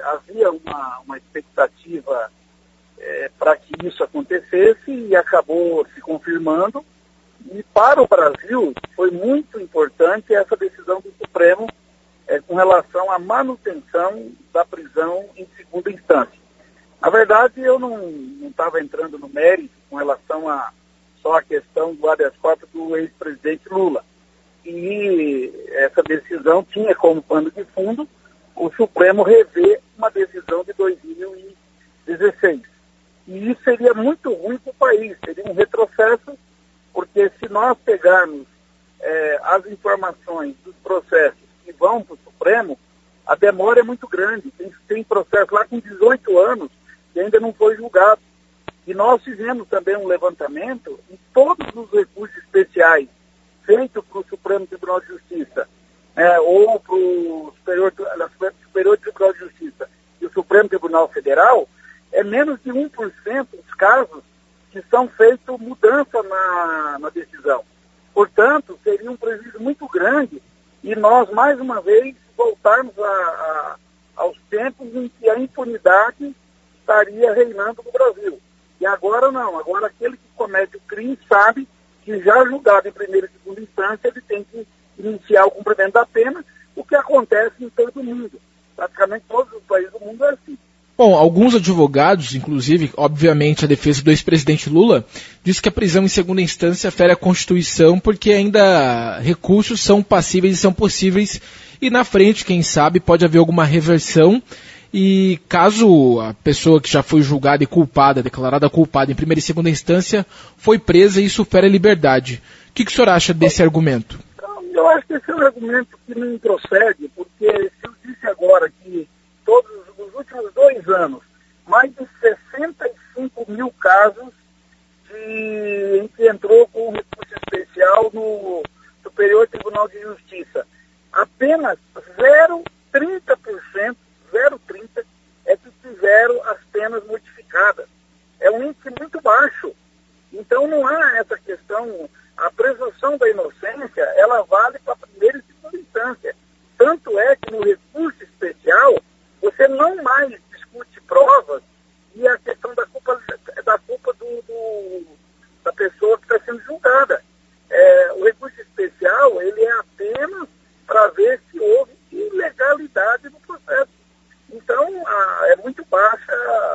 havia uma expectativa para que isso acontecesse e acabou se confirmando. E para o Brasil foi muito importante essa decisão do Supremo com relação à manutenção da prisão em segunda instância. Na verdade, eu não estava entrando no mérito com relação só a questão do habeas corpus do ex-presidente Lula. E essa decisão tinha como pano de fundo o Supremo rever uma decisão de 2016. E isso seria muito ruim para o país, seria um retrocesso, porque se nós pegarmos as informações dos processos que vão para o Supremo, a demora é muito grande. Tem processo lá com 18 anos que ainda não foi julgado. E nós fizemos também um levantamento em todos os recursos especiais feitos para o Supremo Tribunal de Justiça, ou para o Superior Tribunal de Justiça e o Supremo Tribunal Federal, é menos de 1% dos casos que são feitos mudança na decisão. Portanto, seria um prejuízo muito grande e nós, mais uma vez, voltarmos aos tempos em que a impunidade estaria reinando no Brasil. E agora não, agora aquele que comete o crime sabe que já julgado em primeira e segunda instância, ele tem que iniciar o cumprimento da pena, o que acontece em todo o mundo. Praticamente todos os países do mundo é assim. Bom, alguns advogados, inclusive, obviamente, a defesa do ex-presidente Lula, diz que a prisão em segunda instância fere a Constituição porque ainda recursos são passíveis e são possíveis e na frente, quem sabe, pode haver alguma reversão e caso a pessoa que já foi julgada e culpada, declarada culpada em primeira e segunda instância, foi presa e isso fere a liberdade. O que o senhor acha desse argumento? Eu acho que esse é um argumento que não procede, porque se eu disse agora que todos os últimos 2 anos, mais de 65 mil casos em que entrou com recurso especial no Superior Tribunal de Justiça. Apenas 0,30% é que tiveram as penas modificadas. É um índice muito baixo. Então não há essa questão, a presunção da inocência, ela vale para a primeira e segunda instância. Tanto é que no recurso especial, você não mais discute provas e a questão da culpa da pessoa que está sendo julgada. O recurso especial, ele é apenas para ver se houve ilegalidade no processo. Então, é muito baixa